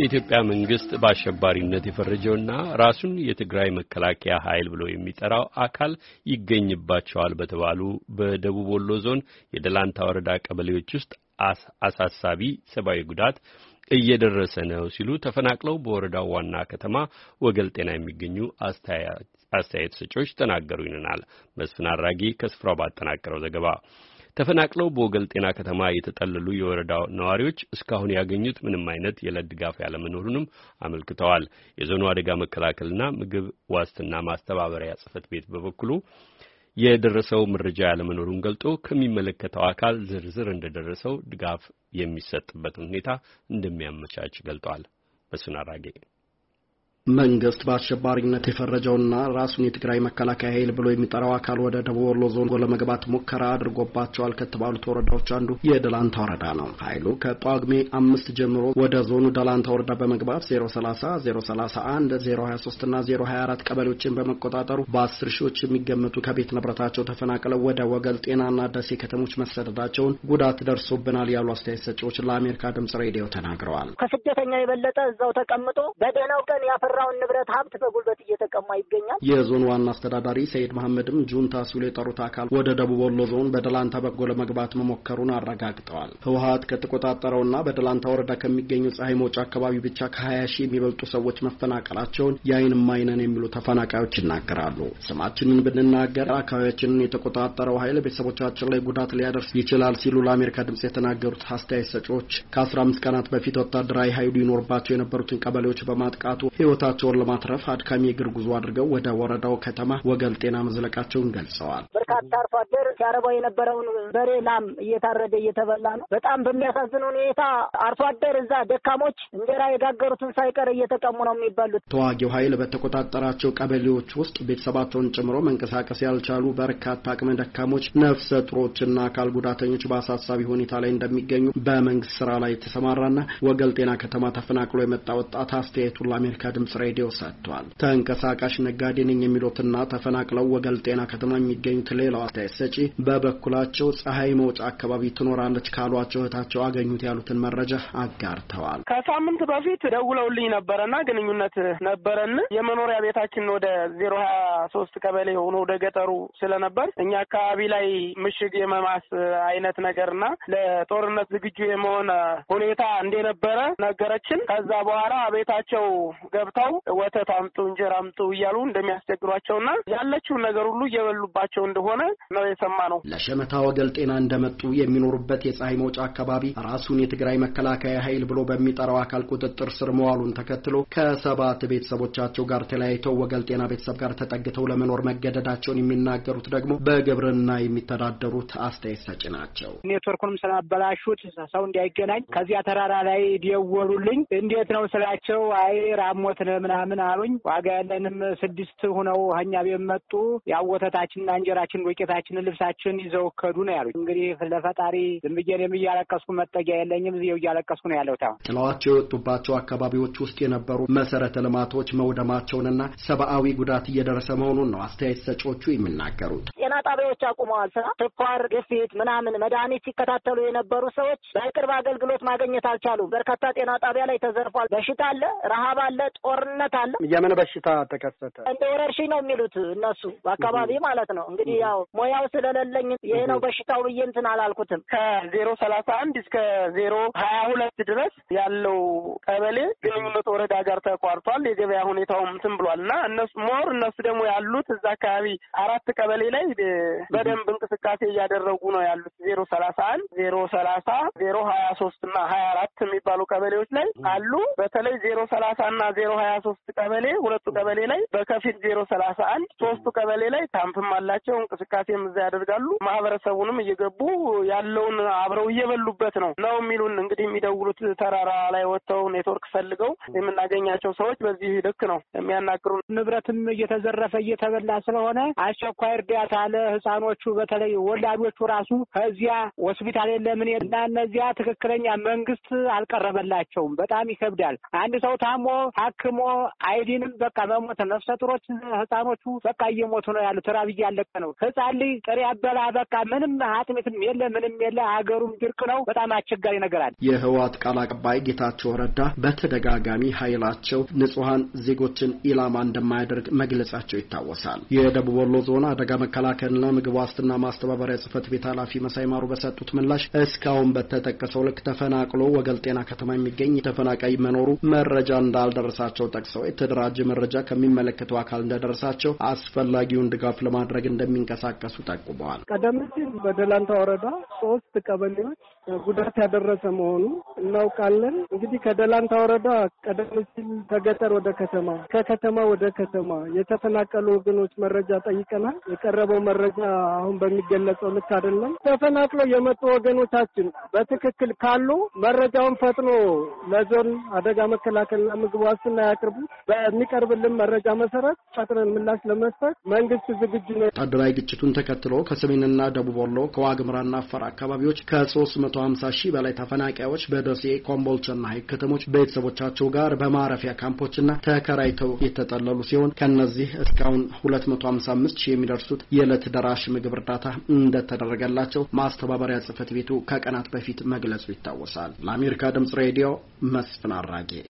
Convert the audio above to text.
የኢትዮጵያ መንግስት በአሸባሪነት የፈረጀውና ራሱን የትግራይ መከላከያ ኃይል ብሎ የሚጠራው አካል ይገኝባቸዋል በተባሉ በደቡብ ወሎ ዞን የደላንታ ወረዳ ቀበሌዎች ውስጥ አሳሳቢ ሰብአዊ ጉዳት እየደረሰ ነው ሲሉ ተፈናቅለው በወረዳው ዋና ከተማ ወገል ጤና የሚገኙ አስተያየት ሰጪዎች ተናገሩ ይለናል መስፍን አራጌ ከስፍራው ባጠናቀረው ዘገባ። ተፈናቅለው በወገል ጤና ከተማ የተጠለሉ የወረዳው ነዋሪዎች እስካሁን ያገኙት ምንም አይነት የዕለት ድጋፍ ያለመኖሩንም አመልክተዋል። የዞኑ አደጋ መከላከልና ምግብ ዋስትና ማስተባበሪያ ጽሕፈት ቤት በበኩሉ የደረሰው መረጃ ያለመኖሩን ገልጦ ከሚመለከተው አካል ዝርዝር እንደደረሰው ድጋፍ የሚሰጥበትን ሁኔታ እንደሚያመቻች ገልጧል። መስፍን አራጌ መንግስት በአሸባሪነት የፈረጀውና ራሱን የትግራይ መከላከያ ኃይል ብሎ የሚጠራው አካል ወደ ደቡብ ወሎ ዞን ለመግባት ሙከራ አድርጎባቸዋል ከተባሉት ወረዳዎች አንዱ የደላንታ ወረዳ ነው። ኃይሉ ከጳጉሜ 5 ጀምሮ ወደ ዞኑ ደላንታ ወረዳ በመግባት 030፣ 031፣ 023 እና 024 ቀበሌዎችን በመቆጣጠሩ በ10 ሺዎች የሚገመቱ ከቤት ንብረታቸው ተፈናቅለው ወደ ወገል ጤናና ደሴ ከተሞች መሰደዳቸውን ጉዳት ደርሶብናል ያሉ አስተያየት ሰጪዎች ለአሜሪካ ድምጽ ሬዲዮ ተናግረዋል። ከስደተኛ የበለጠ እዛው ተቀምጦ በደህናው ቀን ያፈራውን ንብረት ሀብት በጉልበት እየተቀማ ይገኛል። የዞኑ ዋና አስተዳዳሪ ሰይድ መሐመድም ጁንታ ሲሉ የጠሩት አካል ወደ ደቡብ ወሎ ዞን በደላንታ በጎ ለመግባት መሞከሩን አረጋግጠዋል። ህወሓት ከተቆጣጠረውና በደላንታ ወረዳ ከሚገኙ ፀሐይ መውጫ አካባቢ ብቻ ከ20 ሺህ የሚበልጡ ሰዎች መፈናቀላቸውን የዓይን እማኝ ነን የሚሉ ተፈናቃዮች ይናገራሉ። ስማችንን ብንናገር አካባቢያችንን የተቆጣጠረው ኃይል ቤተሰቦቻችን ላይ ጉዳት ሊያደርስ ይችላል ሲሉ ለአሜሪካ ድምጽ የተናገሩት አስተያየት ሰጪዎች ከ15 ቀናት በፊት ወታደራዊ ኃይሉ ይኖርባቸው የነበሩትን ቀበሌዎች በማጥቃቱ ህይወታቸውን ለማትረፍ አድካሚ የእግር ጉዞ አድርገው ወደ ወረዳው ከተማ ወገል ጤና መዝለቃቸውን ገልጸዋል። በርካታ አርሶ አደር ሲያረባው የነበረውን በሬ ላም እየታረደ እየተበላ ነው። በጣም በሚያሳዝን ሁኔታ አርሶ አደር እዛ ደካሞች እንጀራ የጋገሩትን ሳይቀር እየተቀሙ ነው የሚባሉት። ተዋጊው ኃይል በተቆጣጠራቸው ቀበሌዎች ውስጥ ቤተሰባቸውን ጨምሮ መንቀሳቀስ ያልቻሉ በርካታ አቅመ ደካሞች፣ ነፍሰ ጡሮችና አካል ጉዳተኞች በአሳሳቢ ሁኔታ ላይ እንደሚገኙ በመንግስት ስራ ላይ የተሰማራና ወገል ጤና ከተማ ተፈናቅሎ የመጣ ወጣት አስተያየቱን ለአሜሪካ ድምጽ ሬዲዮ ሰጥቷል። ተንቀሳቃሽ ነጋዴ ነኝ የሚሉትና ተፈናቅለው ወገል ጤና ከተማ የሚገኙት ሌላው አስተያየት ሰጪ በበኩላቸው ፀሐይ መውጫ አካባቢ ትኖራለች ካሏቸው እህታቸው አገኙት ያሉትን መረጃ አጋርተዋል። ከሳምንት በፊት ደውለውልኝ ነበረና ግንኙነት ነበረን። የመኖሪያ ቤታችን ወደ 023 ቀበሌ ሆኖ ወደ ገጠሩ ስለነበር እኛ አካባቢ ላይ ምሽግ የመማስ አይነት ነገርና ለጦርነት ዝግጁ የመሆን ሁኔታ እንደነበረ ነገረችን። ከዛ በኋላ ቤታቸው ገብተው ወተት አምጡ እንጀራ አምጡ እያሉ እንደሚያስቸግሯቸውና ያለችውን ነገር ሁሉ እየበሉባቸው እንደሆነ ነው የሰማነው። ለሸመታ ወገል ጤና እንደመጡ የሚኖሩበት የፀሐይ መውጫ አካባቢ ራሱን የትግራይ መከላከያ ኃይል ብሎ በሚጠራው አካል ቁጥጥር ስር መዋሉን ተከትሎ ከ7 ቤተሰቦቻቸው ጋር ተለያይተው ወገል ጤና ቤተሰብ ጋር ተጠግተው ለመኖር መገደዳቸውን የሚናገሩት ደግሞ በግብርና የሚተዳደሩት አስተያየት ሰጪ ናቸው። ኔትወርኩንም ስላበላሹት ሰው እንዳይገናኝ ከዚያ ተራራ ላይ ደወሉልኝ። እንዴት ነው ስላቸው አይ ራሞት ምናምን አሉኝ። ዋጋ ያለንም 6 ሆነው ሀኛ በመጡ ያወተታችንና እንጀራችን ዱቄታችን ልብሳችን ይዘው ከዱ ነው ያሉኝ። እንግዲህ ለፈጣሪ ዝም ብዬ የሚያለቀስኩ መጠጊያ የለኝም እዚው እያለቀስኩ ነው ያለው። ጥለዋቸው የወጡባቸው አካባቢዎች ውስጥ የነበሩ መሰረተ ልማቶች መውደማቸውንና ሰብአዊ ጉዳት እየደረሰ መሆኑን ነው አስተያየት ሰጪዎቹ የሚናገሩት። ጤና ጣቢያዎች አቁመዋል። ስኳር፣ ግፊት ምናምን መድኃኒት ሲከታተሉ የነበሩ ሰዎች በቅርብ አገልግሎት ማግኘት አልቻሉም። በርካታ ጤና ጣቢያ ላይ ተዘርፏል። በሽታ አለ፣ ረሃብ አለ፣ ጦርነት አለ። የምን በሽታ ተከሰተ? እንደ ወረርሽኝ ነው የሚሉት እነሱ በአካባቢ ማለት ነው። እንግዲህ ያው ሞያው ስለሌለኝ ይሄ ነው በሽታው ብዬ እንትን አላልኩትም። ከ031 እስከ 022 ድረስ ያለው ቀበሌ ግንኙነት ወረዳ ጋር ተቋርጧል። የገበያ ሁኔታውም እንትን ብሏልና እነሱ ደግሞ ያሉት እዛ አካባቢ 4 ቀበሌ ላይ በደንብ እንቅስቃሴ እያደረጉ ነው ያሉት። 031፣ 030፣ 023 እና 24 የሚባሉ ቀበሌዎች ላይ አሉ። በተለይ 030 እና 023 ቀበሌ ሁለቱ ቀበሌ ላይ በከፊል 031 ሶስቱ ቀበሌ ላይ ካምፕም አላቸው። እንቅስቃሴም እዛ ያደርጋሉ። ማህበረሰቡንም እየገቡ ያለውን አብረው እየበሉበት ነው የሚሉን። እንግዲህ የሚደውሉት ተራራ ላይ ወጥተው ኔትወርክ ፈልገው የምናገኛቸው ሰዎች በዚህ ልክ ነው የሚያናግሩን። ንብረትም እየተዘረፈ እየተበላ ስለሆነ አስቸኳይ እርዳታ አለ። ህፃኖቹ በተለይ ወላዶቹ ራሱ ከዚያ ሆስፒታል የለምን እና እነዚያ ትክክለኛ መንግስት አልቀረበላቸውም። በጣም ይከብዳል። አንድ ሰው ታሞ ሐክሞ አይዲንም በቃ መሞት ነፍሰ ጡሮች ህፃኖቹ በቃ እየሞቱ ነው ያሉት። ራብ እያለቀ ነው። ህፃን ልጅ ጥሬ አበላ በቃ ምንም አጥሚትም የለ ምንም የለ። ሀገሩም ድርቅ ነው። በጣም አስቸጋሪ ነገር አለ። የህወሓት ቃል አቀባይ ጌታቸው ረዳ በተደጋጋሚ ኃይላቸው ንጹሃን ዜጎችን ኢላማ እንደማያደርግ መግለጻቸው ይታወሳል። የደቡብ ወሎ ዞን አደጋ መከላከልና ምግብ ዋስትና ማስተባበሪያ ጽህፈት ቤት ኃላፊ መሳይ ማሩ በሰጡት ምላሽ እስካሁን በተጠቀሰው ልክ ተፈናቅሎ ወገል ጤና ከተማ የሚገኝ ተፈናቃይ መኖሩ መረጃ እንዳልደረሳቸው ጠቅሰው የተደራጀ መረጃ ከሚመለከተው አካል እንደደረሳቸው አስፈላጊውን ድጋፍ ለማድረግ እንደሚንቀሳቀሱ ጠቁመዋል። ቀደም ሲል በደላንታ ወረዳ 3 ቀበሌዎች ጉዳት ያደረሰ መሆኑ እናውቃለን። እንግዲህ ከደላንታ ወረዳ ቀደም ሲል ከገጠር ወደ ከተማ ከከተማ ወደ ከተማ የተፈናቀሉ ወገኖች መረጃ ጠይቀናል። የቀረበው መረጃ አሁን በሚገለጸው ልክ አይደለም። ተፈናቅለው የመጡ ወገኖቻችን በትክክል ካሉ መረጃውን ፈጥኖ ለዞን አደጋ መከላከልና ምግብ ዋስትና ያቅርቡ። በሚቀርብልን መረጃ መሰረት ፈጥነን ምላሽ ለመስጠት መንግስት ዝግጁ ነው። ወታደራዊ ግጭቱን ተከትሎ ከሰሜንና ደቡብ ወሎ ከዋግምራና አፋር አካባቢዎች ከ350 ሺህ በላይ ተፈናቃዮች በደሴ ኮምቦልቻና ሐይቅ ከተሞች ቤተሰቦቻቸው ጋር በማረፊያ ካምፖችና ተከራይተው የተጠለሉ ሲሆን ከነዚህ እስካሁን 255 ሺህ የሚደርሱት የዕለት ደራሽ ምግብ እርዳታ እንደተደረገላቸው ማስተባበሪያ ጽህፈት ቤቱ ከቀናት በፊት መግለጹ ይታወሳል። ለአሜሪካ ድምጽ ሬዲዮ መስፍን አራጌ